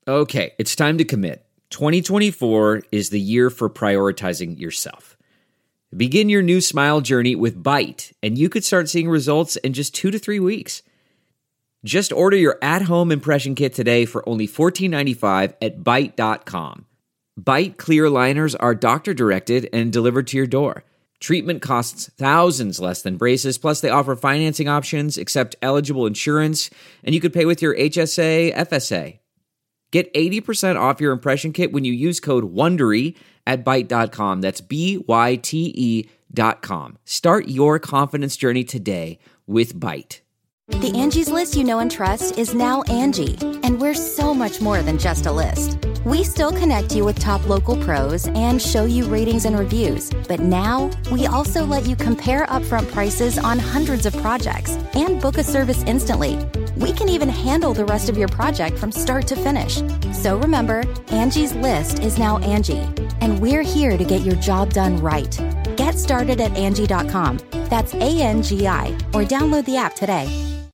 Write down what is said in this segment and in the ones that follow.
Okay, it's time to commit. 2024 is the year for prioritizing yourself. Begin your new smile journey with Byte, and you could start seeing results in just 2 to 3 weeks. Just order your at-home impression kit today for only $14.95 at Byte.com. Byte clear liners are doctor-directed and delivered to your door. Treatment costs thousands less than braces, plus they offer financing options, accept eligible insurance, and you could pay with your HSA, FSA. Get 80% off your impression kit when you use code WONDERY at Byte.com. That's BYTE.com. Start your confidence journey today with Byte. The Angie's List you know and trust is now Angie, and we're so much more than just a list. We still connect you with top local pros and show you ratings and reviews, but now we also let you compare upfront prices on hundreds of projects and book a service instantly. We can even handle the rest of your project from start to finish. So remember, Angie's List is now Angie, and we're here to get your job done right. Get started at Angie.com. That's ANGI, or download the app today.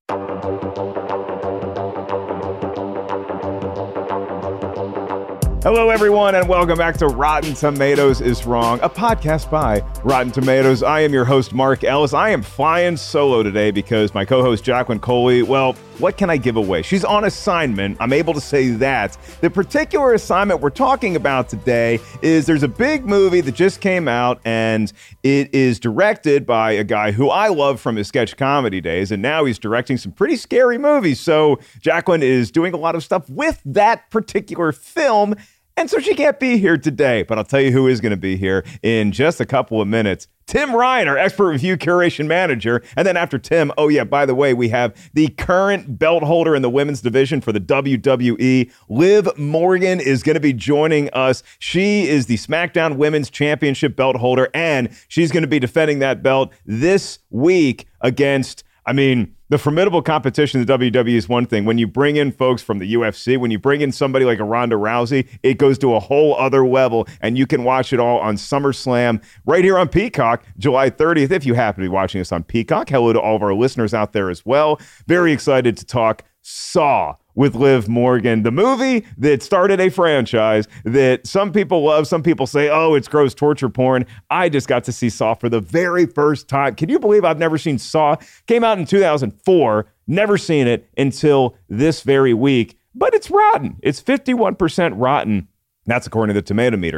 Hello, everyone, and welcome back to Rotten Tomatoes is Wrong, a podcast by Rotten Tomatoes. I am your host, Mark Ellis. I am flying solo today because my co-host, Jacqueline Coley, well, what can I give away? She's on assignment. I'm able to say that. The particular assignment we're talking about today is there's a big movie that just came out, and it is directed by a guy who I love from his sketch comedy days, and now he's directing some pretty scary movies. So Jacqueline is doing a lot of stuff with that particular film, and so she can't be here today, but I'll tell you who is going to be here in just a couple of minutes. Tim Ryan, our expert review curation manager. And then after Tim, oh yeah, by the way, we have the current belt holder in the women's division for the WWE. Liv Morgan is going to be joining us. She is the SmackDown Women's Championship belt holder, and she's going to be defending that belt this week against, the formidable competition of the WWE is one thing. When you bring in folks from the UFC, when you bring in somebody like a Ronda Rousey, it goes to a whole other level, and you can watch it all on SummerSlam right here on Peacock, July 30th, if you happen to be watching us on Peacock. Hello to all of our listeners out there as well. Very excited to talk Saw with Liv Morgan, the movie that started a franchise that some people love. Some people say, oh, it's gross torture porn. I just got to see Saw for the very first time. Can you believe I've never seen Saw? Came out in 2004. Never seen it until this very week. But it's rotten. It's 51% rotten. That's according to the Tomato Meter.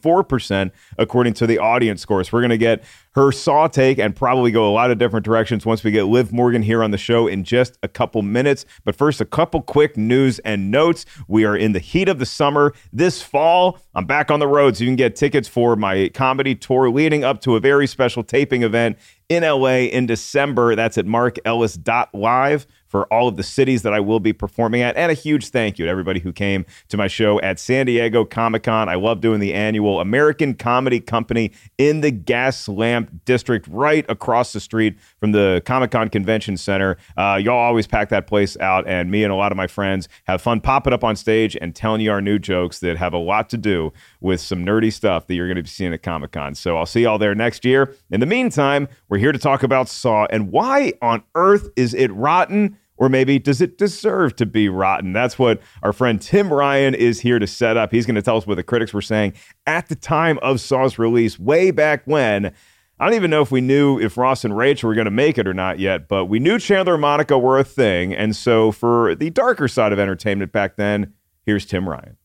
84% according to the audience scores. We're going to get her Saw take and probably go a lot of different directions once we get Liv Morgan here on the show in just a couple minutes. But first, a couple quick news and notes. We are in the heat of the summer. This fall, I'm back on the road, so you can get tickets for my comedy tour leading up to a very special taping event in LA in December. That's at markellis.live for all of the cities that I will be performing at. And a huge thank you to everybody who came to my show at San Diego Comic-Con. I love doing the annual American Comedy Company in the Gaslamp District right across the street from the Comic-Con Convention Center. Y'all always pack that place out, and me and a lot of my friends have fun popping up on stage and telling you our new jokes that have a lot to do with some nerdy stuff that you're going to be seeing at Comic-Con. So I'll see y'all there next year. In the meantime, we're here to talk about Saw, and why on earth is it rotten? Or maybe, does it deserve to be rotten? That's what our friend Tim Ryan is here to set up. He's going to tell us what the critics were saying at the time of Saw's release way back when. I don't even know if we knew if Ross and Rachel were going to make it or not yet, but we knew Chandler and Monica were a thing. And so for the darker side of entertainment back then, here's Tim Ryan.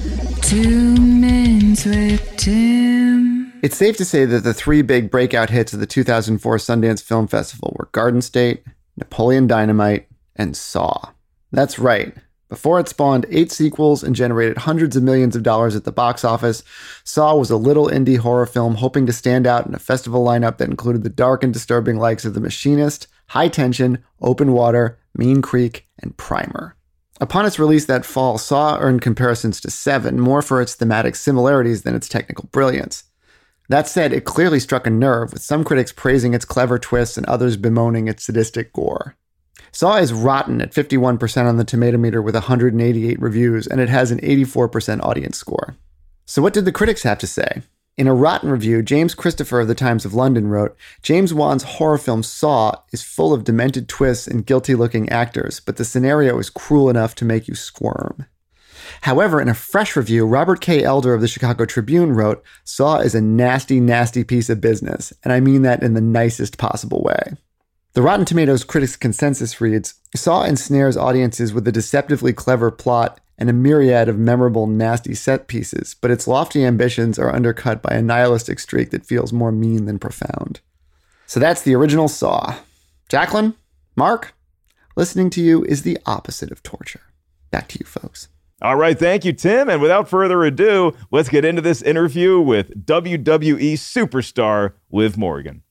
2 Minutes with Tim. It's safe to say that the three big breakout hits of the 2004 Sundance Film Festival were Garden State, Napoleon Dynamite, and Saw. That's right. Before it spawned 8 sequels and generated hundreds of millions of dollars at the box office, Saw was a little indie horror film hoping to stand out in a festival lineup that included the dark and disturbing likes of The Machinist, High Tension, Open Water, Mean Creek, and Primer. Upon its release that fall, Saw earned comparisons to Seven, more for its thematic similarities than its technical brilliance. That said, it clearly struck a nerve, with some critics praising its clever twists and others bemoaning its sadistic gore. Saw is rotten at 51% on the Tomato Meter with 188 reviews, and it has an 84% audience score. So what did the critics have to say? In a rotten review, James Christopher of the Times of London wrote, James Wan's horror film Saw is full of demented twists and guilty-looking actors, but the scenario is cruel enough to make you squirm. However, in a fresh review, Robert K. Elder of the Chicago Tribune wrote, Saw is a nasty, nasty piece of business, and I mean that in the nicest possible way. The Rotten Tomatoes critics' consensus reads, Saw ensnares audiences with a deceptively clever plot and a myriad of memorable, nasty set pieces, but its lofty ambitions are undercut by a nihilistic streak that feels more mean than profound. So that's the original Saw. Jacqueline? Mark? Listening to you is the opposite of torture. Back to you, folks. All right, thank you, Tim. And without further ado, let's get into this interview with WWE superstar Liv Morgan.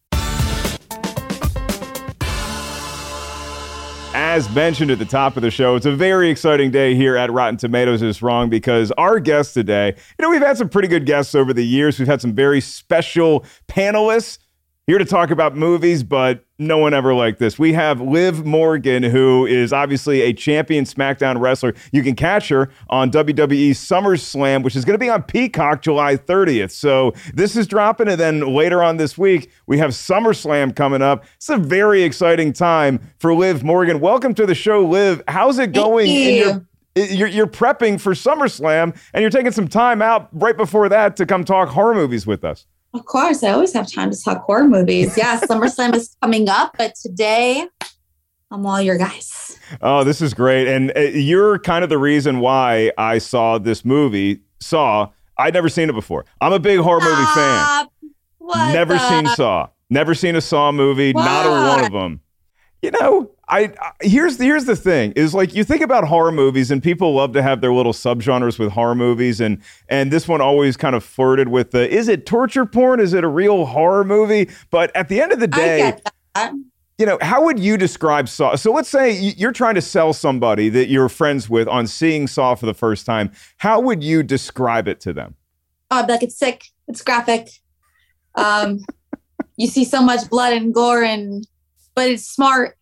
As mentioned at the top of the show, it's a very exciting day here at Rotten Tomatoes is Wrong because our guest today, we've had some pretty good guests over the years. We've had some very special panelists here to talk about movies, but no one ever like this. We have Liv Morgan, who is obviously a champion SmackDown wrestler. You can catch her on WWE SummerSlam, which is going to be on Peacock July 30th. So this is dropping, and then later on this week, we have SummerSlam coming up. It's a very exciting time for Liv Morgan. Welcome to the show, Liv. How's it going? You're prepping for SummerSlam, and you're taking some time out right before that to come talk horror movies with us. Of course, I always have time to talk horror movies. Yeah, SummerSlam is coming up, but today I'm all your guys. Oh, this is great. And you're kind of the reason why I saw this movie, Saw. I'd never seen it before. I'm a big horror movie fan. Never seen Saw. Never seen a Saw movie, not a one of them. You know, here's the thing is, like, you think about horror movies and people love to have their little subgenres with horror movies, and this one always kind of flirted with the, is it torture porn? Is it a real horror movie? But at the end of the day, I get that. You know, how would you describe Saw? So let's say you're trying to sell somebody that you're friends with on seeing Saw for the first time. How would you describe it to them? I'd be like, it's sick, it's graphic. You see so much blood and gore, but it's smart.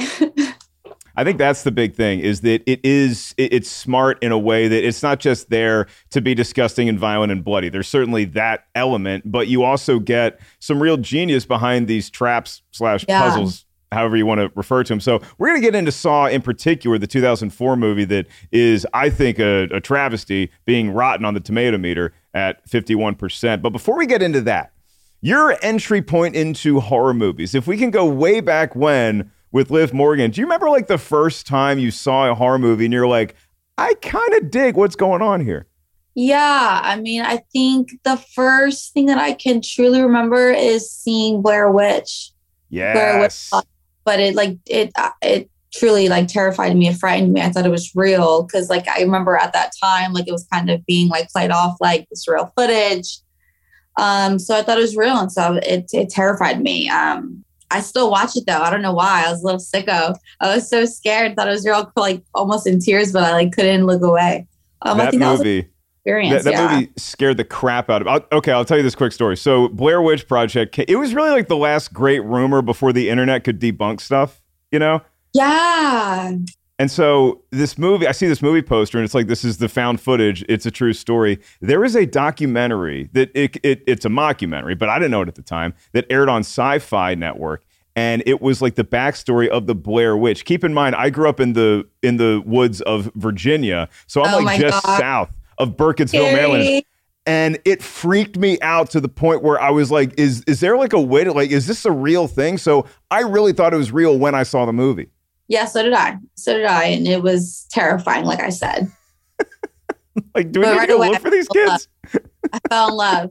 I think that's the big thing, is that it's smart in a way that it's not just there to be disgusting and violent and bloody. There's certainly that element, but you also get some real genius behind these traps / puzzles, however you want to refer to them. So we're going to get into Saw in particular, the 2004 movie that is, I think, a travesty, being rotten on the tomato meter at 51%. But before we get into that, your entry point into horror movies, if we can go way back when with Liv Morgan, do you remember like the first time you saw a horror movie and you're like, I kind of dig what's going on here? Yeah, I mean, I think the first thing that I can truly remember is seeing Blair Witch. Yes. Blair Witch, but it truly like terrified me. It frightened me. I thought it was real because like I remember at that time, like it was kind of being like played off like this real footage. So I thought it was real, and so it terrified me. I still watch it though. I don't know why. I was a little sicko. I was so scared. Thought it was real, like almost in tears, but I like couldn't look away. I think that movie, that movie scared the crap out of me. Okay, I'll tell you this quick story. So Blair Witch Project, it was really like the last great rumor before the internet could debunk stuff, you know? Yeah. And so this movie, I see this movie poster and it's like, this is the found footage. It's a true story. There is a documentary that it's a mockumentary, but I didn't know it at the time, that aired on Sci-Fi Network. And it was like the backstory of the Blair Witch. Keep in mind, I grew up in the woods of Virginia. So I'm south of Burkittsville, Maryland. And it freaked me out to the point where I was like, is there like a way to like, is this a real thing? So I really thought it was real when I saw the movie. Yeah, so did I. And it was terrifying, like I said. Like, do we need to go look for these kids? I fell in love.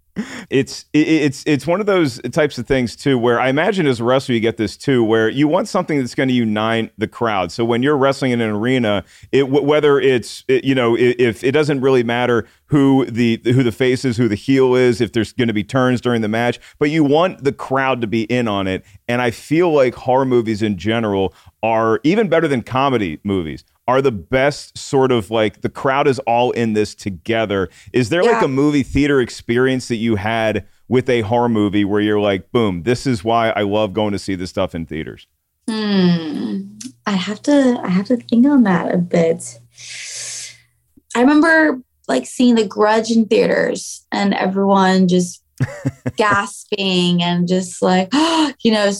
It's one of those types of things, too, where I imagine as a wrestler, you get this, too, where you want something that's going to unite the crowd. So when you're wrestling in an arena, whether if it doesn't really matter who the face is, who the heel is, if there's going to be turns during the match, but you want the crowd to be in on it. And I feel like horror movies in general are even better than comedy movies, are the best sort of like the crowd is all in this together. Is there like a movie theater experience that you had with a horror movie where you're like, boom, this is why I love going to see this stuff in theaters? I have to think on that a bit. I remember like seeing The Grudge in theaters and everyone just gasping and just like,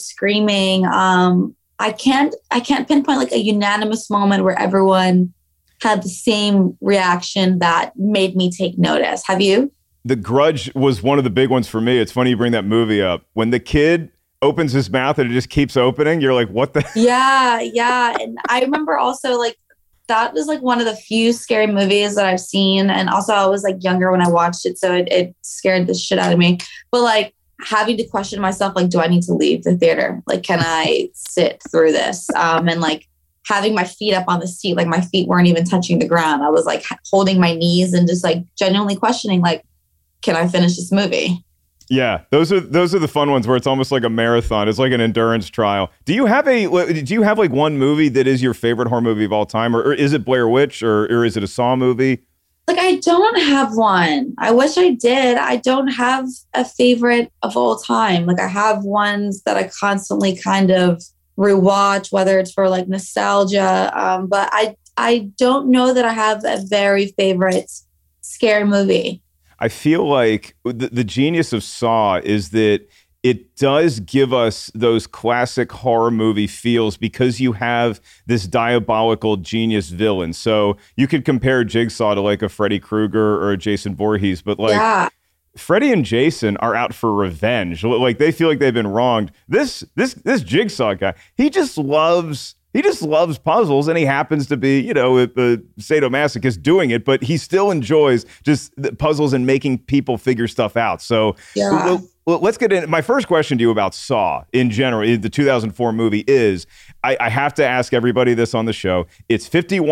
screaming. I can't pinpoint like a unanimous moment where everyone had the same reaction that made me take notice. Have you? The Grudge was one of the big ones for me. It's funny you bring that movie up. When the kid opens his mouth and it just keeps opening, you're like, what the? Yeah. And I remember also like, that was like one of the few scary movies that I've seen. And also I was like younger when I watched it. So it scared the shit out of me. But like having to question myself, like, do I need to leave the theater? Like, can I sit through this? And like having my feet up on the seat, like my feet weren't even touching the ground. I was like holding my knees and just like genuinely questioning, like, can I finish this movie? Yeah, those are the fun ones where it's almost like a marathon. It's like an endurance trial. Do you have like one movie that is your favorite horror movie of all time, or is it Blair Witch, or is it a Saw movie? Like, I don't have one. I wish I did. I don't have a favorite of all time. Like, I have ones that I constantly kind of rewatch, whether it's for like nostalgia. But I don't know that I have a very favorite scary movie. I feel like the genius of Saw is that it does give us those classic horror movie feels because you have this diabolical genius villain. So you could compare Jigsaw to like a Freddy Krueger or a Jason Voorhees, but like Freddy and Jason are out for revenge. Like they feel like they've been wronged. This Jigsaw guy, he just loves puzzles, and he happens to be, a sadomasochist doing it, but he still enjoys just the puzzles and making people figure stuff out. So well, let's get in. My first question to you about Saw in general, the 2004 movie is, I have to ask everybody this on the show. It's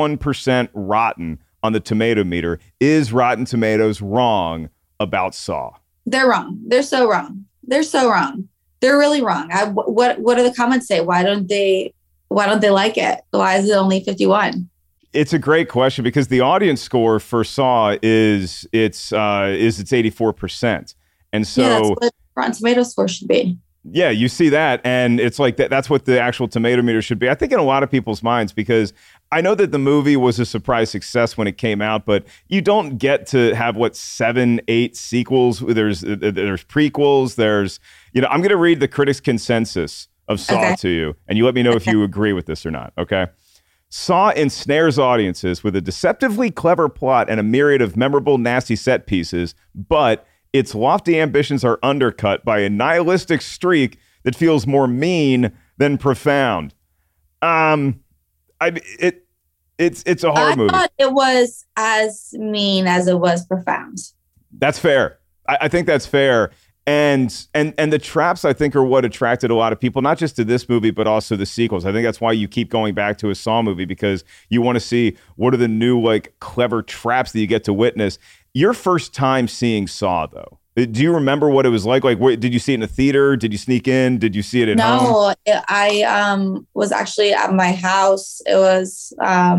51% rotten on the tomato meter. Is Rotten Tomatoes wrong about Saw? They're wrong. They're so wrong. They're so wrong. They're really wrong. What do the comments say? Why don't they like it? Why is it only 51? It's a great question because the audience score for Saw is it's 84%. And so that's what Rotten Tomatoes score should be. Yeah, you see that, and it's like that's what the actual tomato meter should be. I think in a lot of people's minds, because I know that the movie was a surprise success when it came out, but you don't get to have 7, 8 sequels. There's prequels. There's I'm going to read the critics' consensus of Saw to you, and you let me know if you agree with this or not. Okay. Saw ensnares audiences with a deceptively clever plot and a myriad of memorable, nasty set pieces, but its lofty ambitions are undercut by a nihilistic streak that feels more mean than profound. It's a horror movie. I thought it was as mean as it was profound. That's fair. I think that's fair. And the traps, I think, are what attracted a lot of people, not just to this movie, but also the sequels. I think that's why you keep going back to a Saw movie, because you want to see what are the new, clever traps that you get to witness. Your first time seeing Saw, though, do you remember what it was like? Like, did you see it in a theater? Did you sneak in? Did you see it at home? No, I was actually at my house. It was I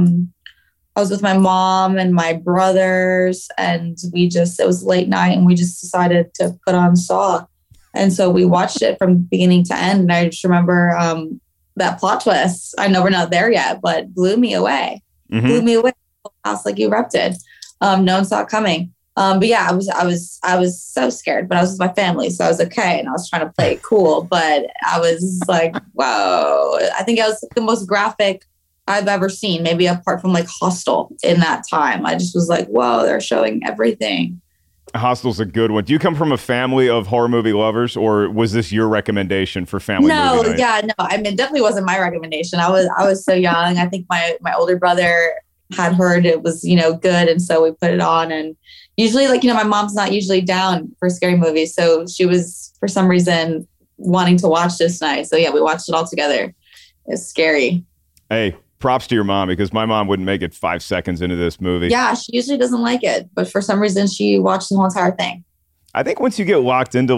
was with my mom and my brothers, and it was late night, and we just decided to put on Saw. And so we watched it from beginning to end. And I just remember that plot twist. I know we're not there yet, but blew me away. Mm-hmm. Blew me away. The house erupted. No one saw it coming. But yeah, I was so scared, but I was with my family, so I was okay. And I was trying to play it cool, but I was like, whoa. I think it was the most graphic I've ever seen, maybe apart from Hostel in that time. I just was like, whoa, they're showing everything. Hostel's a good one. Do you come from a family of horror movie lovers, or was this your recommendation for family movie night? Yeah, no. I mean, it definitely wasn't my recommendation. I was so young. I think my older brother had heard it was, good. And so we put it on, and usually my mom's not usually down for scary movies. So she was, for some reason, wanting to watch this night. So yeah, we watched it all together. It's scary. Hey, props to your mom, because my mom wouldn't make it 5 seconds into this movie. Yeah, she usually doesn't like it, but for some reason she watched the whole entire thing. I think once you get locked into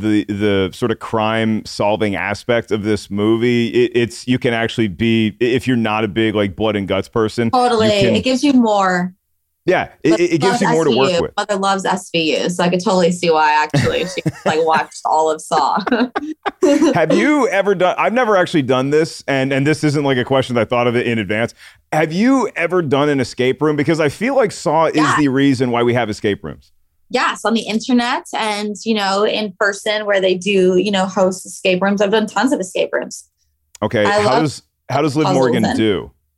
the sort of crime solving aspect of this movie, it's you can actually be, if you're not a big blood and guts person. Totally. It gives you more. Yeah, it gives you more to work with. Mother loves SVU, so I could totally see why actually she watched all of Saw. Have you ever done, I've never actually done this, and this isn't a question that I thought of it in advance. Have you ever done an escape room? Because I feel like Saw is the reason why we have escape rooms. Yes, on the internet and, in person where they do, host escape rooms. I've done tons of escape rooms. Okay. How does Liv Morgan do?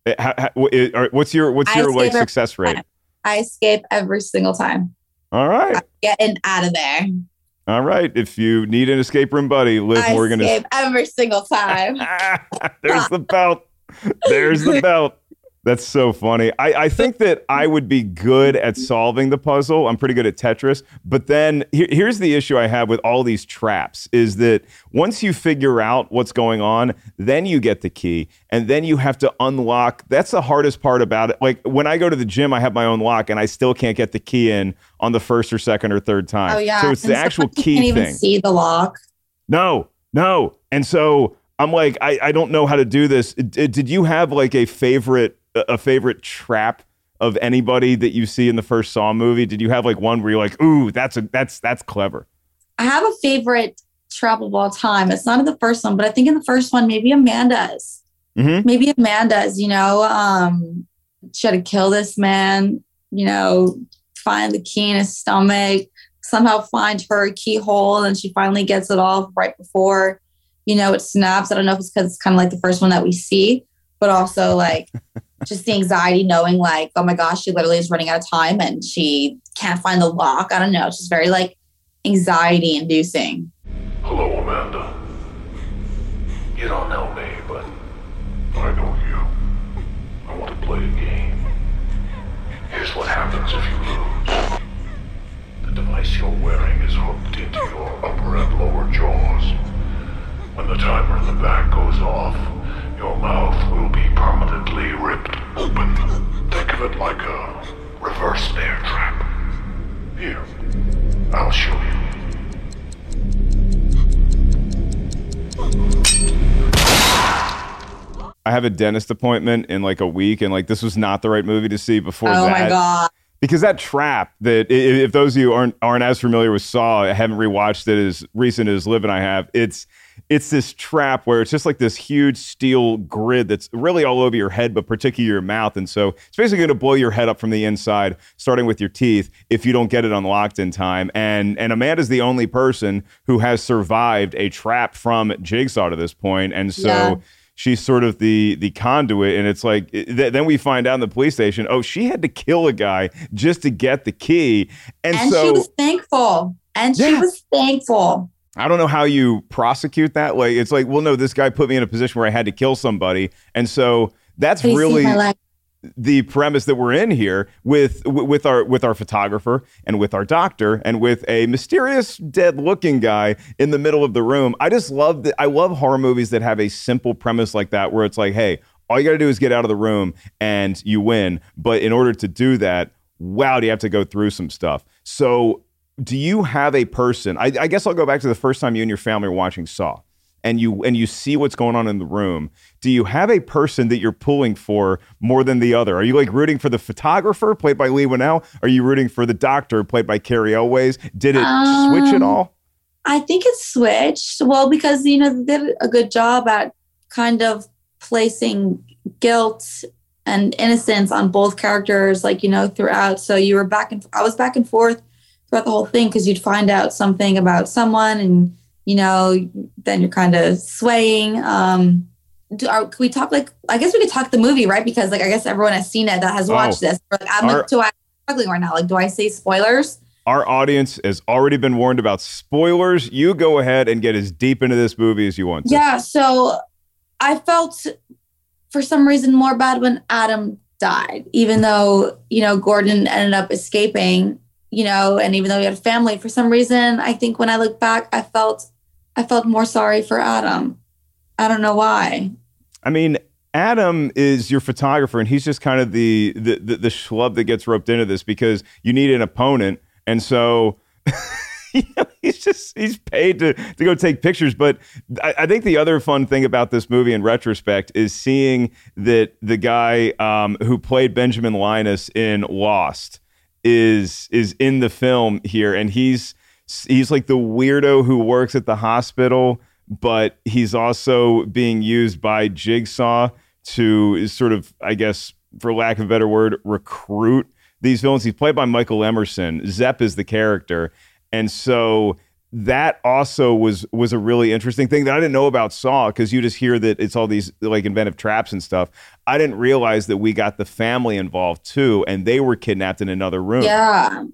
What's your like success rate? I escape every single time. All right. I'm getting out of there. All right. If you need an escape room buddy, Liv Morgan is. I escape every single time. There's the belt. There's the belt. That's so funny. I think that I would be good at solving the puzzle. I'm pretty good at Tetris. But then here's the issue I have with all these traps is that once you figure out what's going on, then you get the key. And then you have to unlock. That's the hardest part about it. Like when I go to the gym, I have my own lock and I still can't get the key in on the first or second or third time. Oh, yeah. So it's the actual key thing. You can't even see the lock. No. And so I'm like, I don't know how to do this. Did you have like a favorite trap of anybody that you see in the first Saw movie? Did you have like one where you're like, ooh, that's clever? I have a favorite trap of all time. It's not in the first one, but I think in the first one, maybe Amanda's. Mm-hmm. Maybe Amanda's, she had to kill this man, find the key in his stomach, somehow find her keyhole, and she finally gets it off right before, it snaps. I don't know if it's because it's kind of like the first one that we see, but also like just the anxiety knowing like, oh my gosh, she literally is running out of time and she can't find the lock. I don't know. It's just very like anxiety inducing. Hello, Amanda. You don't know me, but I know you. I want to play a game. Here's what happens if you lose. The device you're wearing is hooked into your upper and lower jaws. When the timer in the back goes off, your mouth will be permanently ripped open. Think of it like a reverse bear trap. Here, I'll show you. I have a dentist appointment in like a week, and like this was not the right movie to see before that. Oh my God. Because that trap that, if those of you aren't as familiar with Saw, I haven't rewatched it as recent as Liv and I have, it's this trap where it's just like this huge steel grid that's really all over your head, but particularly your mouth. And so it's basically going to blow your head up from the inside, starting with your teeth, if you don't get it unlocked in time. And Amanda's the only person who has survived a trap from Jigsaw to this point. And so... Yeah. She's sort of the conduit, and it's like then we find out in the police station, oh, she had to kill a guy just to get the key, and so she was thankful. She was thankful. I don't know how you prosecute that. Like it's like, well, no, this guy put me in a position where I had to kill somebody, and so that's really the premise that we're in here with our photographer and with our doctor and with a mysterious dead looking guy in the middle of the room. I just love that. I love horror movies that have a simple premise like that, where it's like, hey, all you got to do is get out of the room and you win. But in order to do that, wow, do you have to go through some stuff? So do you have a person? I guess I'll go back to the first time you and your family were watching Saw. And you see what's going on in the room. Do you have a person that you're pulling for more than the other? Are you like rooting for the photographer, played by Leigh Whannell? Are you rooting for the doctor, played by Carrie Elways? Did it switch at all? I think it switched. Well, because, they did a good job at kind of placing guilt and innocence on both characters, like, throughout. So you were I was back and forth throughout the whole thing, because you'd find out something about someone and, then you're kind of swaying. Can we talk I guess we could talk the movie, right? Because I guess everyone has seen it that has watched this. I'm struggling right now. Do I say spoilers? Our audience has already been warned about spoilers. You go ahead and get as deep into this movie as you want to. Yeah. So I felt for some reason more bad when Adam died, even though, Gordon ended up escaping, and even though he had a family, for some reason, I think when I look back, I felt more sorry for Adam. I don't know why. I mean, Adam is your photographer, and he's just kind of the schlub that gets roped into this because you need an opponent, and so he's paid to go take pictures. But I think the other fun thing about this movie, in retrospect, is seeing that the guy who played Benjamin Linus in Lost is in the film here, and he's like the weirdo who works at the hospital, but he's also being used by Jigsaw to sort of, I guess, for lack of a better word, recruit these villains. He's played by Michael Emerson. Zepp is the character. And so that also was a really interesting thing that I didn't know about Saw, because you just hear that it's all these like inventive traps and stuff. I didn't realize that we got the family involved too, and they were kidnapped in another room. Yeah.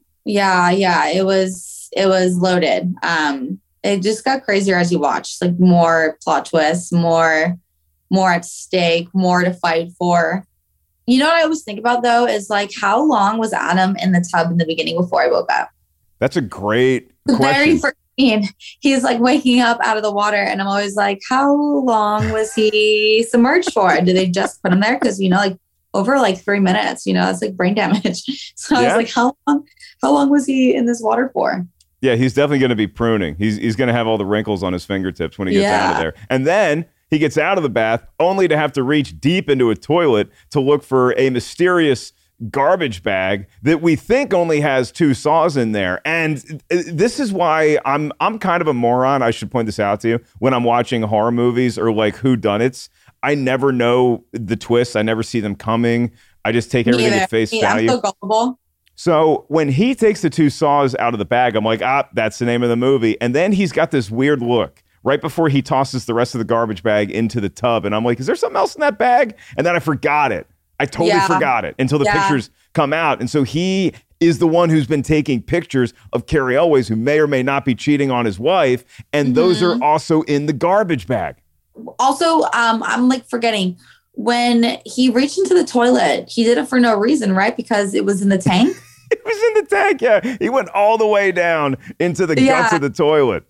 It was loaded. It just got crazier as you watch, like more plot twists, more at stake, more to fight for. You know what I always think about though is like, how long was Adam in the tub in the beginning before I woke up? That's a great question. Very first scene, he's like waking up out of the water, and I'm always like, how long was he submerged for? Did they just put him there? Because like over like 3 minutes, it's like brain damage. So I was like, how long was he in this water for? Yeah, he's definitely going to be pruning. He's going to have all the wrinkles on his fingertips when he gets out of there. And then he gets out of the bath only to have to reach deep into a toilet to look for a mysterious garbage bag that we think only has 2 saws in there. And this is why I'm kind of a moron. I should point this out to you. When I'm watching horror movies or like whodunits, I never know the twists. I never see them coming. I just take everything at face value. I'm so gullible. So when he takes the 2 saws out of the bag, I'm like, that's the name of the movie. And then he's got this weird look right before he tosses the rest of the garbage bag into the tub. And I'm like, is there something else in that bag? And then I forgot it. I totally forgot it until the pictures come out. And so he is the one who's been taking pictures of Carrie Elways, who may or may not be cheating on his wife. And those are also in the garbage bag. Also, I'm like forgetting, when he reached into the toilet, he did it for no reason, right? Because it was in the tank. It was in the tank, yeah. He went all the way down into the guts of the toilet.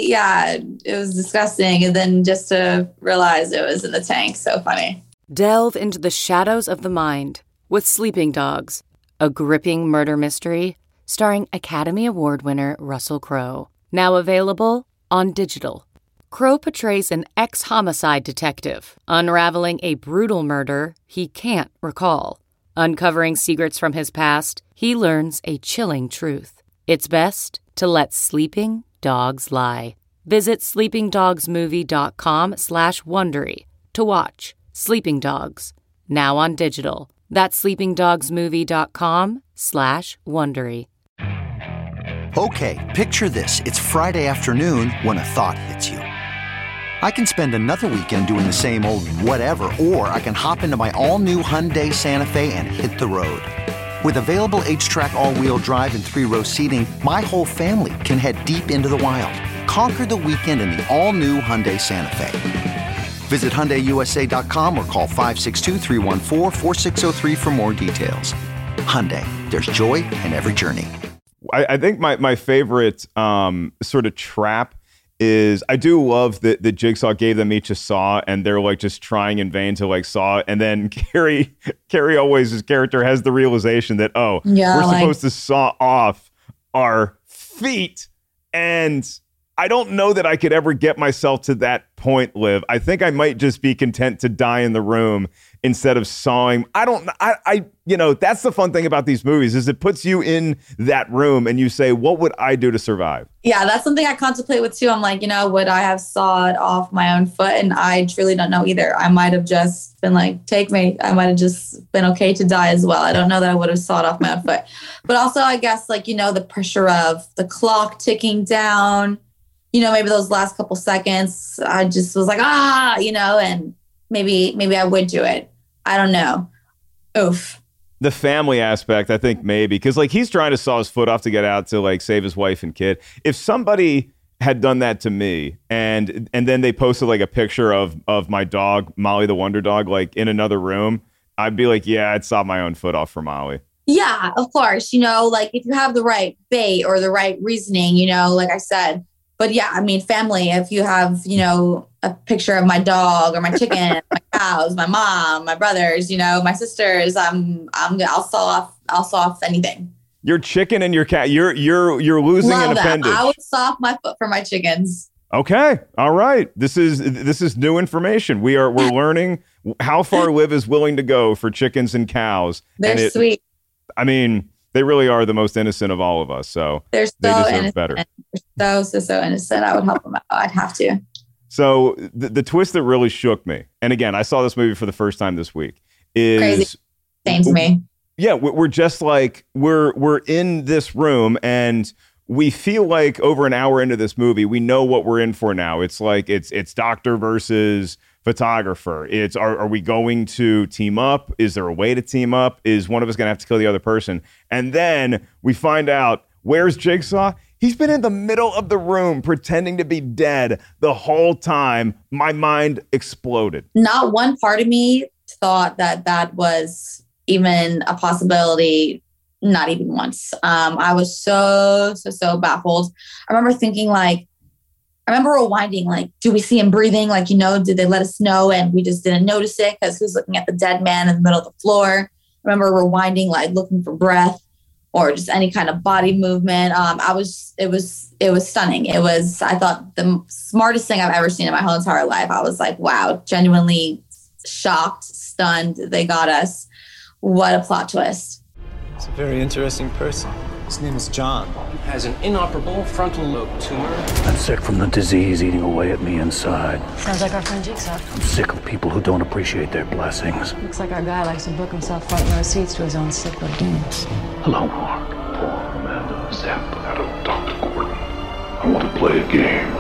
It was disgusting. And then just to realize it was in the tank. So funny. Delve into the shadows of the mind with Sleeping Dogs, a gripping murder mystery starring Academy Award winner Russell Crowe. Now available on digital. Crowe portrays an ex-homicide detective unraveling a brutal murder he can't recall. Uncovering secrets from his past, he learns a chilling truth. It's best to let sleeping dogs lie. Visit sleepingdogsmovie.com/Wondery to watch Sleeping Dogs, now on digital. That's sleepingdogsmovie.com/Wondery. Okay, picture this. It's Friday afternoon when a thought hits you. I can spend another weekend doing the same old whatever, or I can hop into my all-new Hyundai Santa Fe and hit the road. With available H-Track all-wheel drive and 3-row seating, my whole family can head deep into the wild. Conquer the weekend in the all-new Hyundai Santa Fe. Visit HyundaiUSA.com or call 562-314-4603 for more details. Hyundai, there's joy in every journey. I think my favorite sort of trap is, I do love that Jigsaw gave them each a saw, and they're like just trying in vain to like saw it. And then Carrie Elways' character has the realization that, we're supposed to saw off our feet. And I don't know that I could ever get myself to that point, Liv. I think I might just be content to die in the room instead of sawing. That's the fun thing about these movies, is it puts you in that room and you say, what would I do to survive? Yeah, that's something I contemplate with too. I'm like, would I have sawed off my own foot? And I truly don't know either. I might have just been like, take me. I might have just been okay to die as well. I don't know that I would have sawed off my own foot. But also, I guess, the pressure of the clock ticking down, maybe those last couple seconds, I just was like, and maybe I would do it. I don't know. Oof. The family aspect, I think maybe, because he's trying to saw his foot off to get out to save his wife and kid. If somebody had done that to me and then they posted a picture of my dog, Molly the Wonder Dog, in another room, I'd be like, yeah, I'd saw my own foot off for Molly. Yeah, of course. If you have the right bait or the right reasoning, like I said. But yeah, I mean, family, if you have, a picture of my dog or my chicken, my cows, my mom, my brothers, my sisters, I'll saw off anything. Your chicken and your cat, you're losing an appendage. I would saw off my foot for my chickens. Okay. All right. This is new information. We're learning how far Liv is willing to go for chickens and cows. They're sweet. I mean, they really are the most innocent of all of us. So they deserve innocent. Better. They're so innocent. I would help them out. I'd have to. So the twist that really shook me, and again, I saw this movie for the first time this week, is crazy. Same to me. Yeah, we're just we're in this room, and we feel like over an hour into this movie, we know what we're in for now. It's like it's doctor versus photographer. It's are we going to team up? Is there a way to team up? Is one of us going to have to kill the other person? And then we find out, where's Jigsaw? He's been in the middle of the room pretending to be dead the whole time. My mind exploded. Not one part of me thought that was even a possibility. Not even once. I was so baffled. I remember thinking rewinding, like, do we see him breathing? Like, did they let us know and we just didn't notice it because who's looking at the dead man in the middle of the floor? I remember rewinding, like looking for breath or just any kind of body movement. It was stunning. I thought the smartest thing I've ever seen in my whole entire life. I was like, wow, genuinely shocked, stunned. They got us. What a plot twist. He's a very interesting person. His name is John. He has an inoperable frontal lobe tumor. I'm sick from the disease eating away at me inside. Sounds like our friend Jigsaw. I'm sick of people who don't appreciate their blessings. Looks like our guy likes to book himself front row seats to his own sick redeems. Hello, Mark. Paul, Amanda, Zep, Adam, Dr. Gordon. I want to play a game.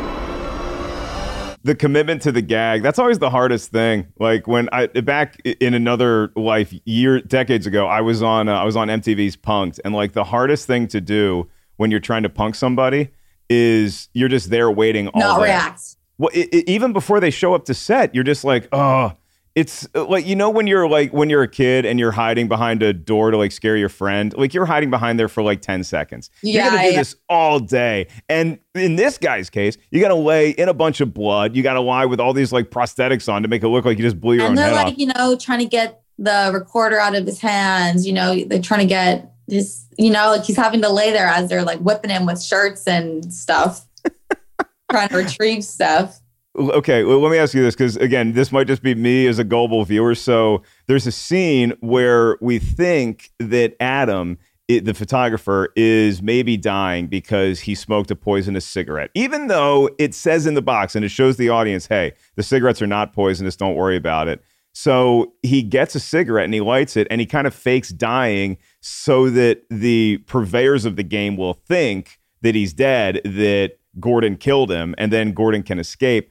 The commitment to the gag, that's always the hardest thing. Like when back in another life, decades ago, I was on MTV's Punk'd, and like the hardest thing to do when you're trying to punk somebody is you're just there waiting all Not day. react. Well, even before they show up to set, you're just like, oh, it's like, when you're a kid and you're hiding behind a door to like scare your friend, like you're hiding behind there for like 10 seconds. You're going to do this all day. And in this guy's case, you got to lay in a bunch of blood. You got to lie with all these like prosthetics on to make it look like you just blew your own head off. And they're like, trying to get the recorder out of his hands, they're trying to get his, like he's having to lay there as they're like whipping him with shirts and stuff, trying to retrieve stuff. Okay, well, let me ask you this, because again, this might just be me as a gullible viewer. So there's a scene where we think that Adam, the photographer, is maybe dying because he smoked a poisonous cigarette, even though it says in the box and it shows the audience, hey, the cigarettes are not poisonous, don't worry about it. So he gets a cigarette and he lights it and he kind of fakes dying so that the purveyors of the game will think that he's dead, that Gordon killed him, and then Gordon can escape.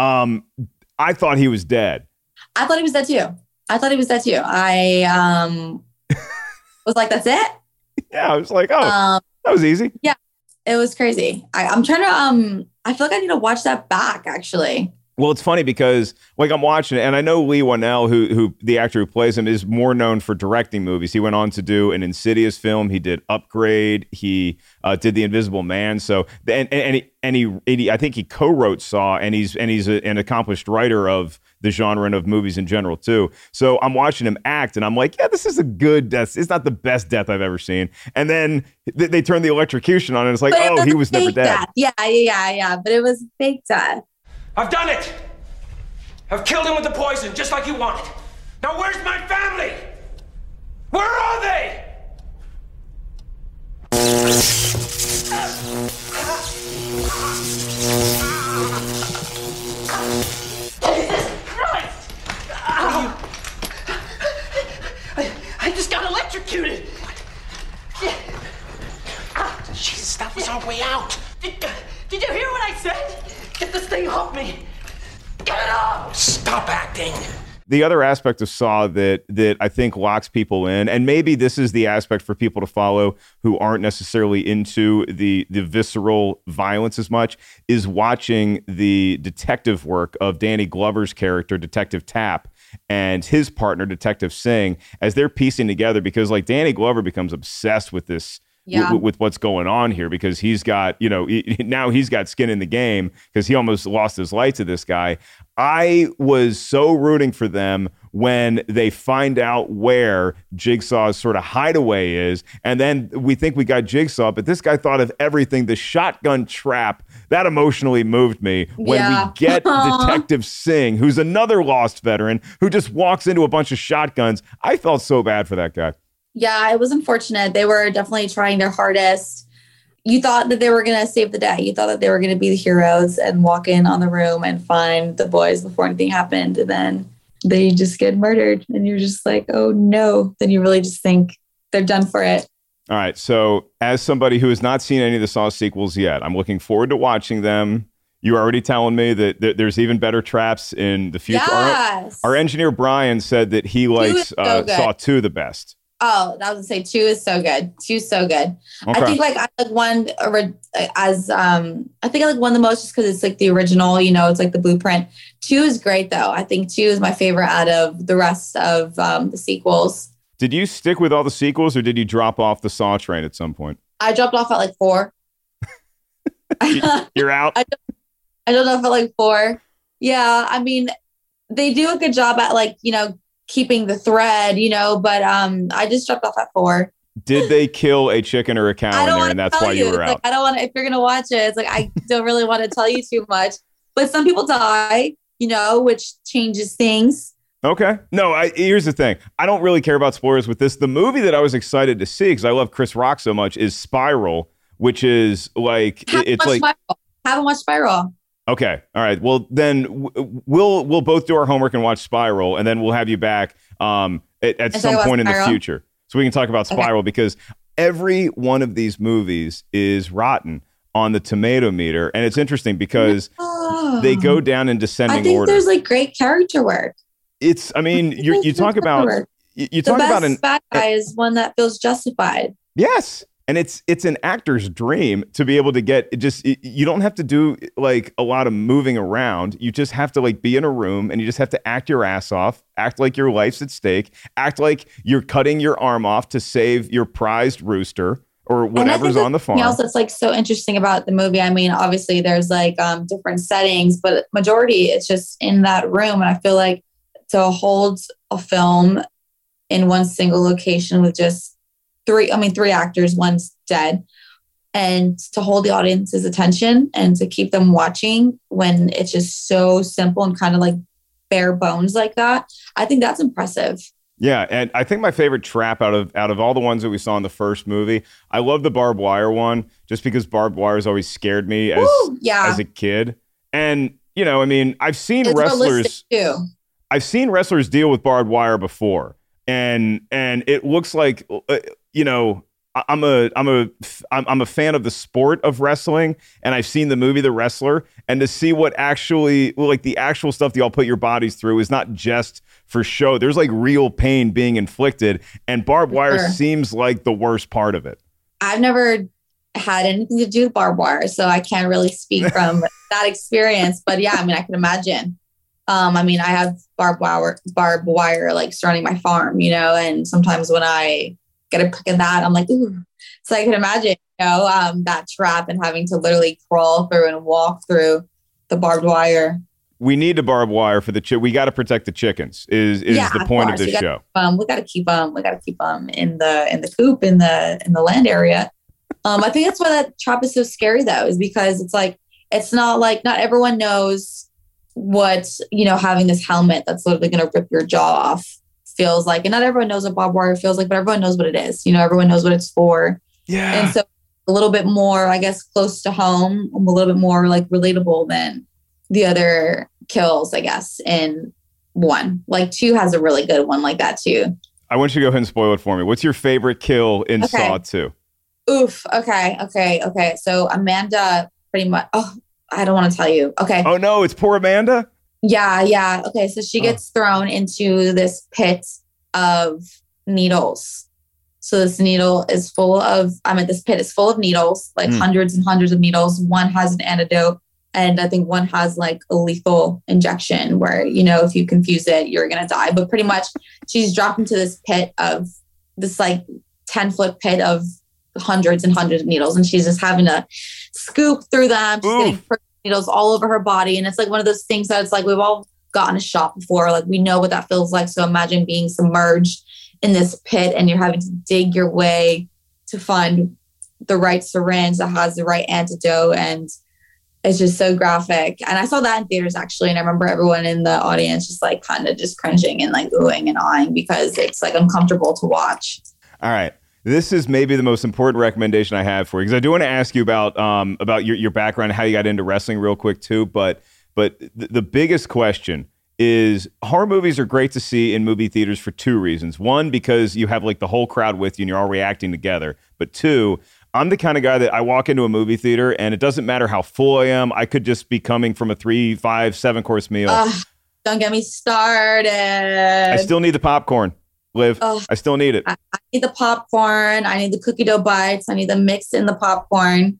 I thought he was dead. I thought he was dead too. I was like, that's it? Yeah, I was like, that was easy. Yeah, it was crazy. I'm trying to, I feel like I need to watch that back, actually. Well, it's funny because like I'm watching it and I know Leigh Whannell, who the actor who plays him, is more known for directing movies. He went on to do an Insidious film. He did Upgrade. He did The Invisible Man. So and he I think he co-wrote Saw, and he's an accomplished writer of the genre and of movies in general too. So I'm watching him act and I'm like, yeah, this is a good death. It's not the best death I've ever seen. And then they turn the electrocution on and it's like, oh, he was never dead. Death. Yeah. But it was fake death. I've done it! I've killed him with the poison, just like you wanted. Now where's my family? Where are they? Jesus Christ! I just got electrocuted! Jesus, that was our way out! Did you hear what I said? Get this thing off me! Get it off! Stop acting! The other aspect of Saw that I think locks people in, and maybe this is the aspect for people to follow who aren't necessarily into the visceral violence as much, is watching the detective work of Danny Glover's character, Detective Tapp, and his partner, Detective Singh, as they're piecing together, because like Danny Glover becomes obsessed with this. Yeah. With what's going on here, because he's got, now he's got skin in the game because he almost lost his life to this guy. I was so rooting for them when they find out where Jigsaw's sort of hideaway is. And then we think we got Jigsaw, but this guy thought of everything. The shotgun trap, that emotionally moved me when we get Detective Singh, who's another Lost veteran who just walks into a bunch of shotguns. I felt so bad for that guy. Yeah, it was unfortunate. They were definitely trying their hardest. You thought that they were going to save the day. You thought that they were going to be the heroes and walk in on the room and find the boys before anything happened. And then they just get murdered. And you're just like, oh no. Then you really just think they're done for it. All right. So as somebody who has not seen any of the Saw sequels yet, I'm looking forward to watching them. You're already telling me that there's even better traps in the future. Yes. Our engineer Brian said that he likes Saw 2 the best. Oh, I was gonna say 2 is so good. 2 is so good. Okay. I think like I like one as I think I like one the most just because it's like the original. You know, it's like the blueprint. 2 is great though. I think 2 is my favorite out of the rest of the sequels. Did you stick with all the sequels, or did you drop off the Saw train at some point? I dropped off at like 4. You're out. I don't know if at like 4. Yeah, I mean, they do a good job at like, you know, keeping the thread, you know, but I just dropped off at 4. Did they kill a chicken or a cow in there, and that's why you were out? Like, I don't want to, if you're going to watch it, it's like, I don't really want to tell you too much. But some people die, you know, which changes things. Okay. No, here's the thing. I don't really care about spoilers with this. The movie that I was excited to see, because I love Chris Rock so much, is Spiral, which is like, it's like... Haven't watched Spiral. Okay. All right. Well, then we'll both do our homework and watch Spiral, and then we'll have you back at some point in the future so we can talk about Spiral, because every one of these movies is rotten on the tomato meter, and it's interesting because they go down in descending order. I think there's like great character work. It's. I mean, you talk about you talk about the best bad guy is one that feels justified. Yes. And it's an actor's dream to be able to get you don't have to do like a lot of moving around. You just have to like be in a room, and you just have to act your ass off, act like your life's at stake, act like you're cutting your arm off to save your prized rooster or whatever's on the farm. Something else that's like so interesting about the movie. I mean, obviously there's like different settings, but majority it's just in that room. And I feel like to hold a film in one single location with just three actors, one's dead, and to hold the audience's attention and to keep them watching when it's just so simple and kind of like bare bones like that. I think that's impressive. Yeah, and I think my favorite trap out of all the ones that we saw in the first movie, I love the barbed wire one, just because barbed wire has always scared me as a kid. And you know, I mean, I've seen wrestlers deal with barbed wire before, and it looks like you know, I'm a fan of the sport of wrestling, and I've seen the movie The Wrestler, and to see what actually, like the actual stuff that y'all put your bodies through is not just for show. There's like real pain being inflicted, and barbed wire seems like the worst part of it. I've never had anything to do with barbed wire, so I can't really speak from that experience. But yeah, I mean, I can imagine. I mean, I have barbed wire like surrounding my farm, you know, and sometimes when I get a pick of that, I'm like, ooh. So I can imagine, you know, that trap and having to literally crawl through and walk through the barbed wire. We need the barbed wire for the we got to protect the chickens. Is the point of this show? We got to keep them in the coop in the land area. I think that's why that trap is so scary, though, is because it's like it's not everyone knows what, you know, having this helmet that's literally going to rip your jaw off feels like, and not everyone knows what barbed wire feels like, but everyone knows what it is. You know, everyone knows what it's for. Yeah. And so a little bit more, I guess, close to home, a little bit more like relatable than the other kills, I guess, in 1. Like 2 has a really good one like that too. I want you to go ahead and spoil it for me. What's your favorite kill in Saw 2? Oof. Okay. So Amanda pretty much, I don't want to tell you. Okay. Oh no, it's poor Amanda? Yeah. Okay, so she gets thrown into this pit of needles. So this needle is full of, this pit is full of needles, like hundreds and hundreds of needles. One has an antidote, and I think one has like a lethal injection where, you know, if you confuse it, you're going to die. But pretty much she's dropped into this pit of this like 10-foot pit of hundreds and hundreds of needles. And she's just having to scoop through them. She's getting needles all over her body. And it's like one of those things that it's like we've all gotten a shot before. Like we know what that feels like. So imagine being submerged in this pit and you're having to dig your way to find the right syringe that has the right antidote. And it's just so graphic. And I saw that in theaters actually. And I remember everyone in the audience just like kind of just cringing and like oohing and eyeing because it's like uncomfortable to watch. All right. This is maybe the most important recommendation I have for you, because I do want to ask you about your background and how you got into wrestling real quick too. But the biggest question is horror movies are great to see in movie theaters for two reasons. One, because you have like the whole crowd with you and you're all reacting together. But two, I'm the kind of guy that I walk into a movie theater and it doesn't matter how full I am. I could just be coming from a 3, 5, 7 course meal. Don't get me started. I still need the popcorn, Liv. I still need it. I need the popcorn. I need the cookie dough bites. I need the mix in the popcorn.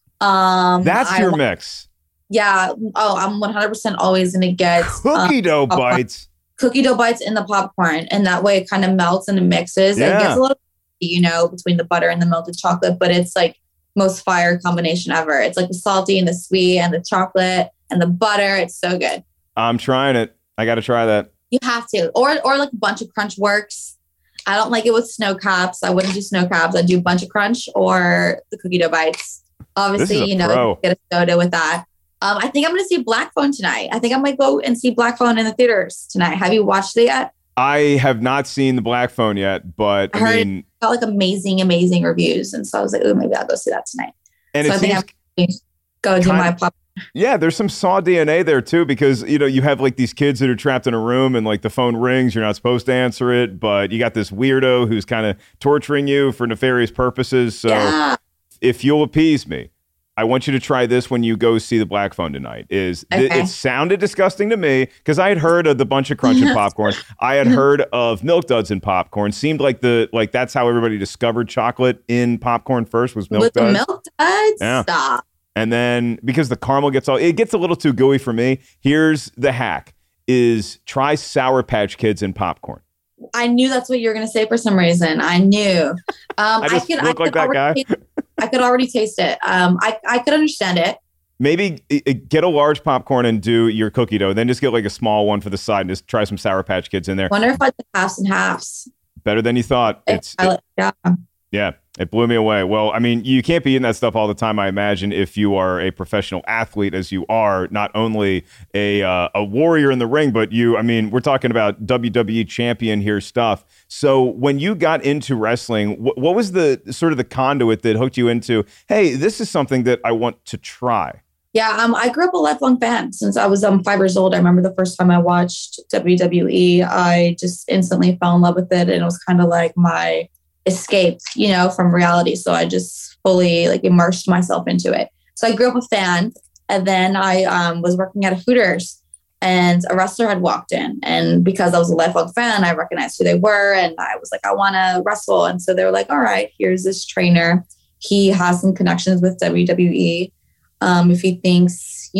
That's your mix. Yeah. Oh, I'm 100% always going to get cookie dough bites. Cookie dough bites in the popcorn. And that way it kind of melts and it mixes. Yeah. It gets a little, between the butter and the melted chocolate, but it's like most fire combination ever. It's like the salty and the sweet and the chocolate and the butter. It's so good. I'm trying it. I got to try that. You have to. Or like a bunch of crunch works. I don't like it with snow caps. I wouldn't do snow caps. I'd do a bunch of crunch or the cookie dough bites. Obviously, get a soda with that. I think I'm going to see Black Phone tonight. I think I might go and see Black Phone in the theaters tonight. Have you watched it yet? I have not seen the Black Phone yet, but I mean, got like amazing reviews, and so I was like, "Oh, maybe I'll go see that tonight." And so I think I'm going to go do my pop. Yeah, there's some Saw DNA there too, because you have like these kids that are trapped in a room, and like the phone rings, you're not supposed to answer it, but you got this weirdo who's kind of torturing you for nefarious purposes. So if you'll appease me, I want you to try this when you go see the Black Phone tonight. It sounded disgusting to me because I had heard of the bunch of crunch and popcorn. I had heard of Milk Duds and popcorn. Seemed like that's how everybody discovered chocolate in popcorn first was Milk Duds. Milk Duds? Yeah. Stop. And then because the caramel gets a little too gooey for me. Here's the hack: is try Sour Patch Kids and popcorn. I knew that's what you were going to say for some reason. I knew. I look like that guy. I could already taste it. I could understand it. Maybe get a large popcorn and do your cookie dough. Then just get like a small one for the side and just try some Sour Patch Kids in there. Wonder if I did halves and halves. Better than you thought. Yeah, it blew me away. Well, I mean, you can't be eating that stuff all the time, I imagine, if you are a professional athlete, as you are, not only a warrior in the ring, but we're talking about WWE champion here stuff. So when you got into wrestling, what was the sort of the conduit that hooked you into, hey, this is something that I want to try? Yeah, I grew up a lifelong fan since I was 5 years old. I remember the first time I watched WWE, I just instantly fell in love with it. And it was kind of like my escape, from reality. So I just fully immersed myself into it. So I grew up a fan. And then I was working at a Hooters and a wrestler had walked in. And because I was a lifelong fan, I recognized who they were. And I was like, I want to wrestle. And so they were like, all right, here's this trainer. He has some connections with WWE. If he thinks,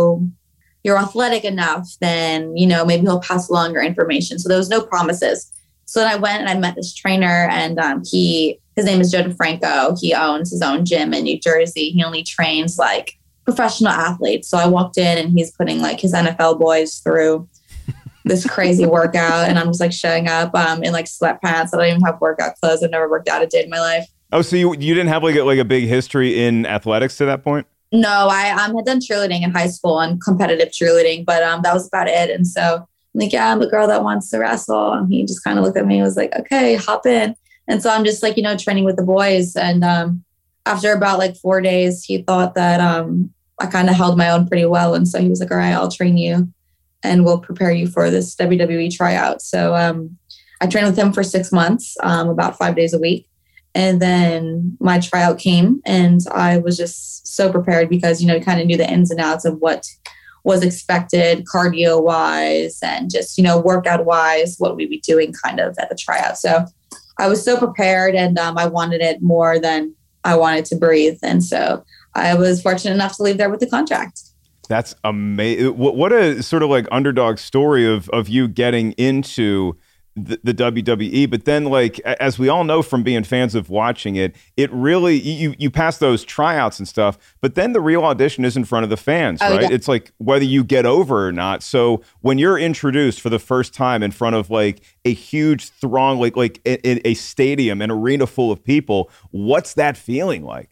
you're athletic enough, then, maybe he'll pass along your information. So there was no promises. So then I went and I met this trainer and his name is Joe DeFranco. He owns his own gym in New Jersey. He only trains professional athletes. So I walked in and he's putting his NFL boys through this crazy workout. And I'm just showing up in sweatpants. I don't even have workout clothes. I've never worked out a day in my life. Oh, so you didn't have a big history in athletics to that point? No, I had done cheerleading in high school and competitive cheerleading, but that was about it. And so I'm like, yeah, I'm the girl that wants to wrestle. And he just kind of looked at me and was like, okay, hop in. And so I'm just training with the boys. And after about 4 days, he thought that I kind of held my own pretty well. And so he was like, all right, I'll train you and we'll prepare you for this WWE tryout. So I trained with him for 6 months, about 5 days a week. And then my tryout came and I was just so prepared because, kind of knew the ins and outs of what was expected cardio wise and just, workout wise, what we'd be doing kind of at the tryout. So I was so prepared and I wanted it more than I wanted to breathe. And so I was fortunate enough to leave there with the contract. That's amazing. What a sort of underdog story of you getting into the WWE, but then as we all know from being fans of watching it, it really you pass those tryouts and stuff, but then the real audition is in front of the fans, right? Yeah. It's whether you get over or not. So when you're introduced for the first time in front of a huge throng, a stadium, an arena full of people, what's that feeling like?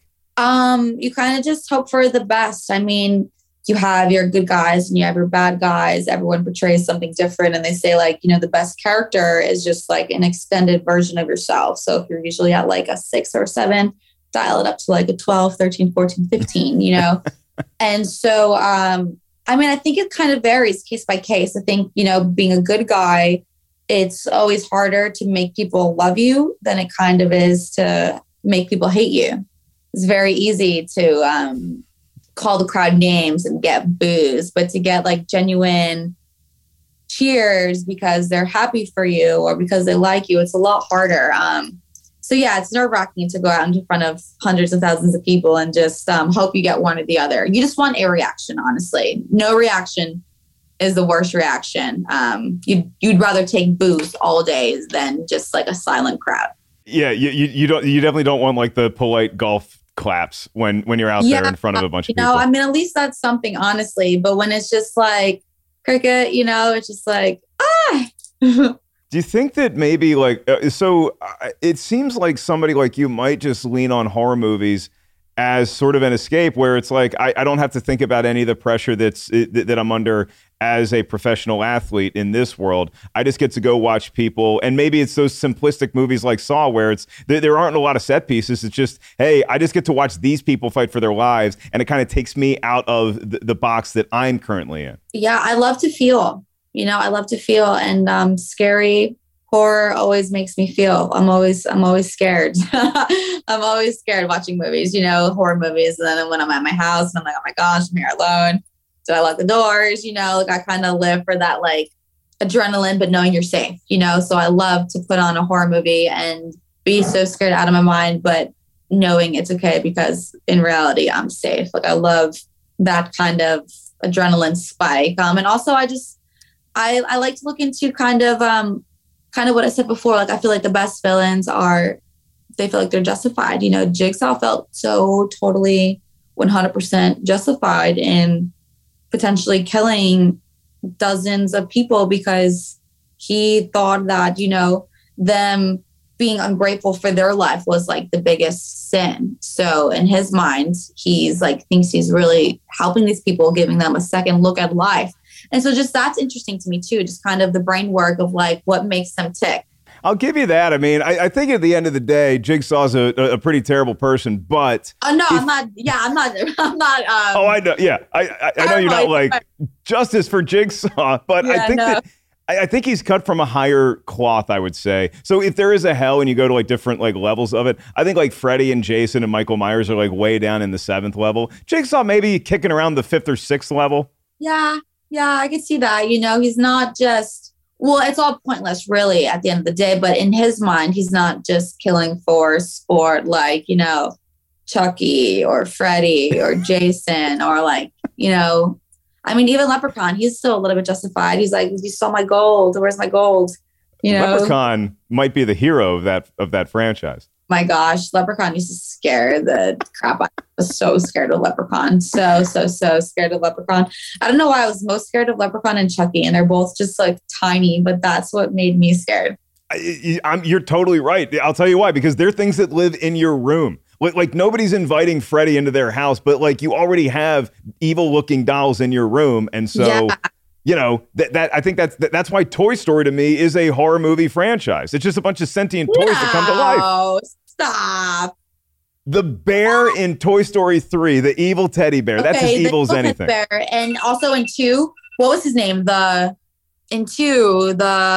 You kind of just hope for the best. I mean, you have your good guys and you have your bad guys. Everyone portrays something different. And they say the best character is just an extended version of yourself. So if you're usually at a 6 or 7, dial it up to a 12, 13, 14, 15, And so I mean, I think it kind of varies case by case. I think, being a good guy, it's always harder to make people love you than it kind of is to make people hate you. It's very easy to call the crowd names and get boos, but to get like genuine cheers because they're happy for you or because they like you, it's a lot harder. So yeah, it's nerve-wracking to go out in front of hundreds of thousands of people and just hope you get one or the other. You just want a reaction, honestly. No reaction is the worst reaction. You'd rather take boos all day than just like a silent crowd. Yeah, you definitely don't want like the polite golf claps when you're out there in front of a bunch of people. I mean, at least that's something, honestly. But when it's just like cricket, it's just like, Do you think that maybe like, it seems like somebody like you might just lean on horror movies as sort of an escape where it's like, I don't have to think about any of the pressure that I'm under as a professional athlete in this world. I just get to go watch people. And maybe it's those simplistic movies like Saw where there aren't a lot of set pieces. It's just, hey, I just get to watch these people fight for their lives. And it kind of takes me out of the box that I'm currently in. Yeah, I love to feel. I love to feel, and scary horror always makes me feel. I'm always scared. I'm always scared watching movies, horror movies. And then when I'm at my house and I'm like, oh my gosh, I'm here alone. So I lock the doors, like I kind of live for that like adrenaline, but knowing you're safe, So I love to put on a horror movie and be so scared out of my mind, but knowing it's okay because in reality I'm safe. Like I love that kind of adrenaline spike. And also I like to look into kind of what I said before. Like I feel like the best villains they feel like they're justified. Jigsaw felt so totally 100% justified in potentially killing dozens of people because he thought that, them being ungrateful for their life was like the biggest sin. So in his mind, he's like, thinks he's really helping these people, giving them a second look at life. And so just that's interesting to me too, just kind of the brain work of like what makes them tick. I'll give you that. I mean, I think at the end of the day, Jigsaw's a pretty terrible person, but... Oh, no, I'm not... Yeah, I'm not... oh, I know. Yeah, I know you're not like justice for Jigsaw, but yeah, I think he's cut from a higher cloth, I would say. So if there is a hell and you go to like different like levels of it, I think like Freddy and Jason and Michael Myers are like way down in the 7th level. Jigsaw maybe kicking around the 5th or 6th level. Yeah, I could see that. He's not just... Well, it's all pointless, really, at the end of the day. But in his mind, he's not just killing for sport, like, Chucky or Freddy or Jason or like, I mean, even Leprechaun, he's still a little bit justified. He's like, you stole my gold. Where's my gold? Leprechaun might be the hero of that franchise. My gosh, Leprechaun used to scare the crap out. I was so scared of Leprechaun. So scared of Leprechaun. I don't know why I was most scared of Leprechaun and Chucky, and they're both just like tiny, but that's what made me scared. You're totally right. I'll tell you why, because they're things that live in your room. Like nobody's inviting Freddy into their house, but like you already have evil looking dolls in your room. And so, that I think that's why Toy Story to me is a horror movie franchise. It's just a bunch of sentient toys that come to life. Oh, stop. The bear in Toy Story 3, the evil teddy bear. That's as evil as anything. Bear. And also in 2, what was his name? Well, you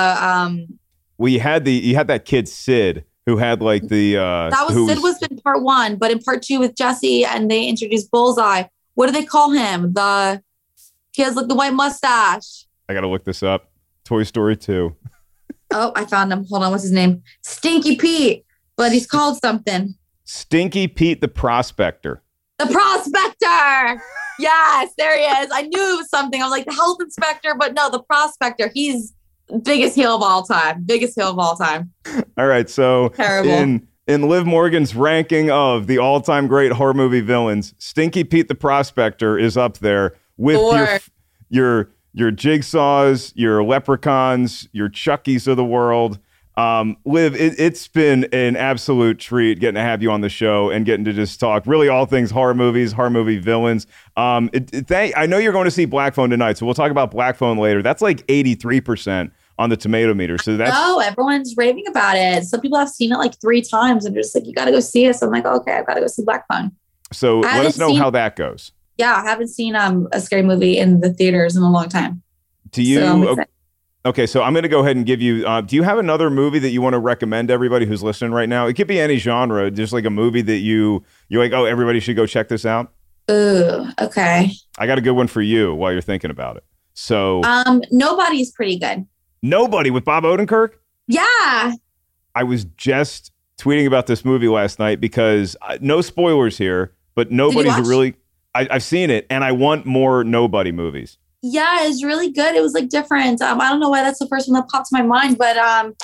had that kid Sid who had like the Sid was in part 1, but in part 2 with Jesse and they introduced Bullseye. What do they call him? He has like the white mustache. I gotta look this up. Toy Story 2. Oh, I found him. Hold on, what's his name? Stinky Pete, but he's called something. Stinky Pete the Prospector. The Prospector! Yes, there he is. I knew it was something. I was like, the health inspector, but no, the Prospector. He's biggest heel of all time. All right, so terrible. In Liv Morgan's ranking of the all-time great horror movie villains, Stinky Pete the Prospector is up there with your Jigsaws, your Leprechauns, your Chuckies of the world. Liv, it's been an absolute treat getting to have you on the show and getting to just talk really all things horror movies, horror movie villains. I know you're going to see Black Phone tonight, so we'll talk about Black Phone later. That's like 83% on the tomato meter. So everyone's raving about it. Some people have seen it like 3 times and they're just like, you got to go see it. So I'm like, okay, I've got to go see Black Phone. So let us know how that goes. Yeah, I haven't seen a scary movie in the theaters in a long time. Do you? Okay, so I'm going to go ahead and give you. Do you have another movie that you want to recommend to everybody who's listening right now? It could be any genre, just like a movie that you're like, oh, everybody should go check this out. Ooh, okay. I got a good one for you while you're thinking about it. So, Nobody's pretty good. Nobody with Bob Odenkirk? Yeah. I was just tweeting about this movie last night because no spoilers here, but Nobody's a really. I've seen it, and I want more Nobody movies. Yeah, it's really good. It was like different. I don't know why that's the first one that popped to my mind, but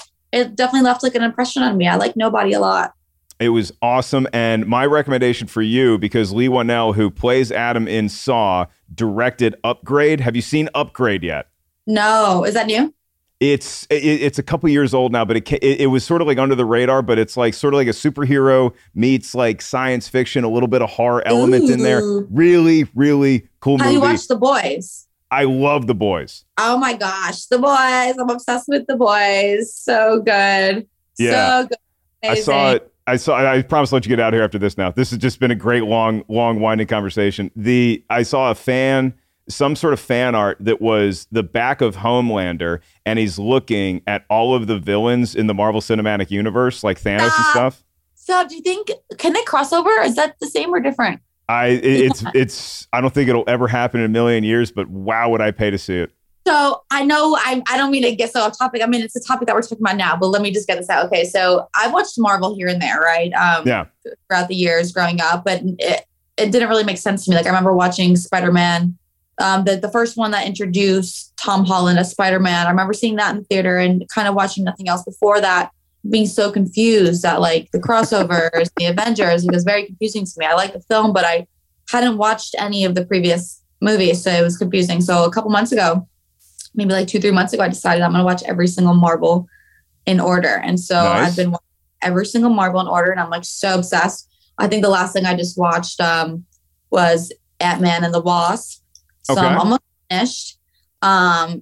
it definitely left like an impression on me. I like Nobody a lot. It was awesome. And my recommendation for you, because Leigh Whannell, who plays Adam in Saw, directed Upgrade. Have you seen Upgrade yet? No. Is that new? It's a couple years old now, but it was sort of like under the radar, but it's like sort of like a superhero meets like science fiction, a little bit of horror element in there. Really, really cool movie. Have you watched The Boys? I love The Boys. Oh my gosh, The Boys. I'm obsessed with The Boys. So good. Yeah. So good. Amazing. I saw I promise to let you get out here after this now. This has just been a great long winding conversation. I saw some sort of fan art that was the back of Homelander, and he's looking at all of the villains in the Marvel Cinematic Universe, like Thanos and stuff. So do you think, can they cross over? Is that the same or different? I don't think it'll ever happen in a million years, but wow, would I pay to see it. So I know I don't mean to get so off topic. I mean, it's a topic that we're talking about now, but let me just get this out. Okay. So I've watched Marvel here and there, right? Throughout the years growing up, but it didn't really make sense to me. Like I remember watching Spider-Man, the first one that introduced Tom Holland as Spider-Man. I remember seeing that in the theater and kind of watching nothing else before that, being so confused at like the crossovers, the Avengers. It was very confusing to me. I liked the film, but I hadn't watched any of the previous movies, so it was confusing. So a couple months ago, maybe like 2-3 months ago, I decided I'm going to watch every single Marvel in order. And so I've been watching every single Marvel in order, and I'm like so obsessed. I think the last thing I just watched was Ant-Man and the Wasp. So I'm almost finished. And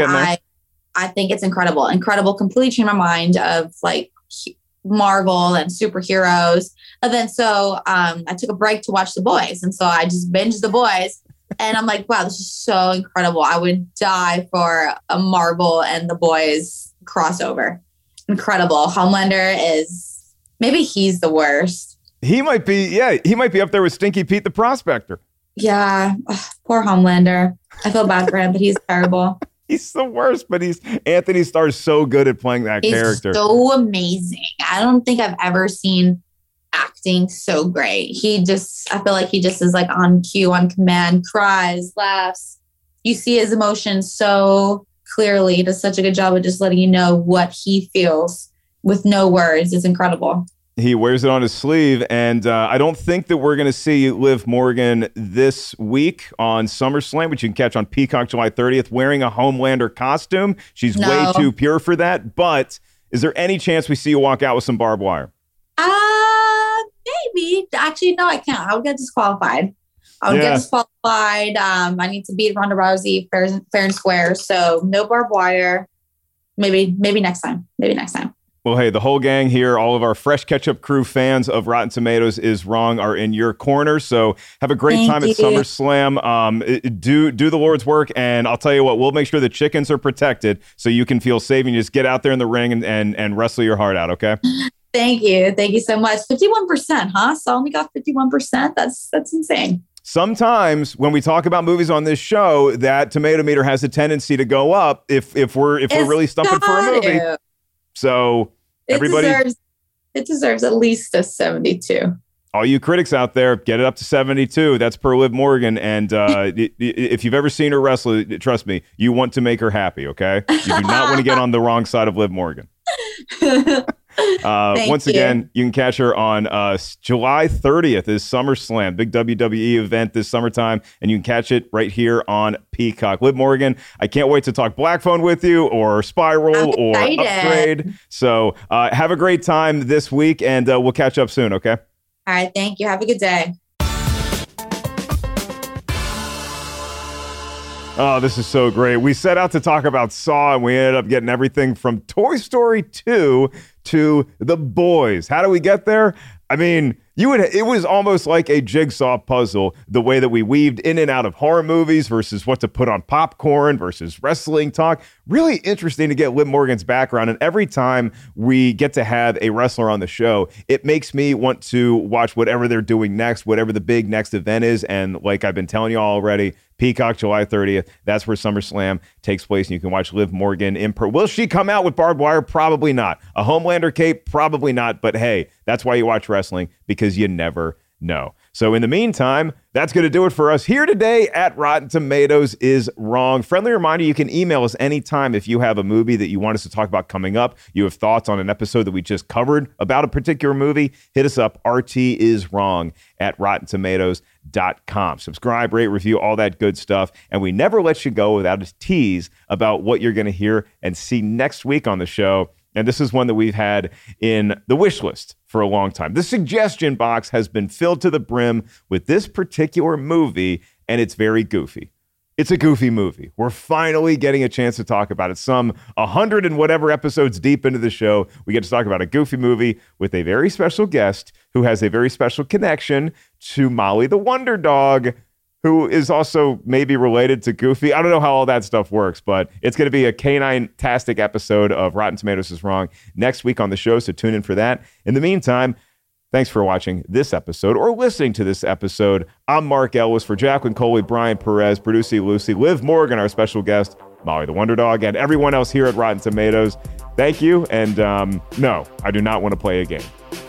I think it's incredible. Incredible, completely changed my mind of like Marvel and superheroes. And then I took a break to watch The Boys. And so I just binged The Boys. And I'm like, wow, this is so incredible. I would die for a Marvel and The Boys crossover. Incredible. Homelander maybe he's the worst. He might be up there with Stinky Pete the Prospector. Yeah. Ugh, poor Homelander. I feel bad for him, but he's terrible. He's the worst, but Anthony Starr's so good at playing that character. So amazing. I don't think I've ever seen acting so great. I feel like he just is like on cue, on command, cries, laughs. You see his emotions so clearly. He does such a good job of just letting you know what he feels with no words. It's incredible. He wears it on his sleeve, and I don't think that we're going to see Liv Morgan this week on SummerSlam, which you can catch on Peacock July 30th, wearing a Homelander costume. She's way too pure for that, but is there any chance we see you walk out with some barbed wire? Maybe. Actually, no, I can't. I would get disqualified. Get disqualified. I need to beat Ronda Rousey fair and square, so no barbed wire. Maybe next time. Well, hey, the whole gang here, all of our Fresh Ketchup Crew fans of Rotten Tomatoes is Wrong are in your corner. So have a great time at SummerSlam. Do the Lord's work, and I'll tell you what, we'll make sure the chickens are protected so you can feel safe and just get out there in the ring and wrestle your heart out, okay? Thank you so much. 51%, huh? So I only got 51%. That's insane. Sometimes when we talk about movies on this show, that tomato meter has a tendency to go up if we're really stumping for a movie. So it deserves at least a 72. All you critics out there, get it up to 72. That's per Liv Morgan. And if you've ever seen her wrestle, trust me, you want to make her happy, okay? You do not want to get on the wrong side of Liv Morgan. Once again, you can catch her on July 30th is SummerSlam, big WWE event this summertime, and you can catch it right here on Peacock. Liv Morgan, I can't wait to talk Black Phone with you or Spiral or Upgrade. So have a great time this week, and we'll catch up soon, okay? All right, thank you. Have a good day. Oh, this is so great. We set out to talk about Saw, and we ended up getting everything from Toy Story 2 to The Boys. How do we get there? I mean, it was almost like a jigsaw puzzle, the way that we weaved in and out of horror movies versus what to put on popcorn versus wrestling talk. Really interesting to get Liv Morgan's background. And every time we get to have a wrestler on the show, it makes me want to watch whatever they're doing next, whatever the big next event is. And like I've been telling you all already, Peacock, July 30th. That's where SummerSlam takes place. And you can watch Liv Morgan in Will she come out with barbed wire? Probably not. A Homelander cape? Probably not. But hey, that's why you watch wrestling, because you never know. So in the meantime, that's going to do it for us here today at Rotten Tomatoes is Wrong. Friendly reminder, you can email us anytime if you have a movie that you want us to talk about coming up. You have thoughts on an episode that we just covered about a particular movie. Hit us up, rtiswrong@rottentomatoes.com. Subscribe, rate, review, all that good stuff. And we never let you go without a tease about what you're going to hear and see next week on the show. And this is one that we've had in the wish list for a long time. The suggestion box has been filled to the brim with this particular movie, and it's very goofy. It's a goofy movie. We're finally getting a chance to talk about it. Some 100 and whatever episodes deep into the show, we get to talk about a goofy movie with a very special guest who has a very special connection to Molly the Wonder Dog, who is also maybe related to Goofy. I don't know how all that stuff works, but it's going to be a canine-tastic episode of Rotten Tomatoes is Wrong next week on the show, so tune in for that. In the meantime, thanks for watching this episode or listening to this episode. I'm Mark Ellis for Jacqueline Coley, Brian Perez, Producer Lucy, Liv Morgan, our special guest, Molly the Wonder Dog, and everyone else here at Rotten Tomatoes. Thank you, and no, I do not want to play a game.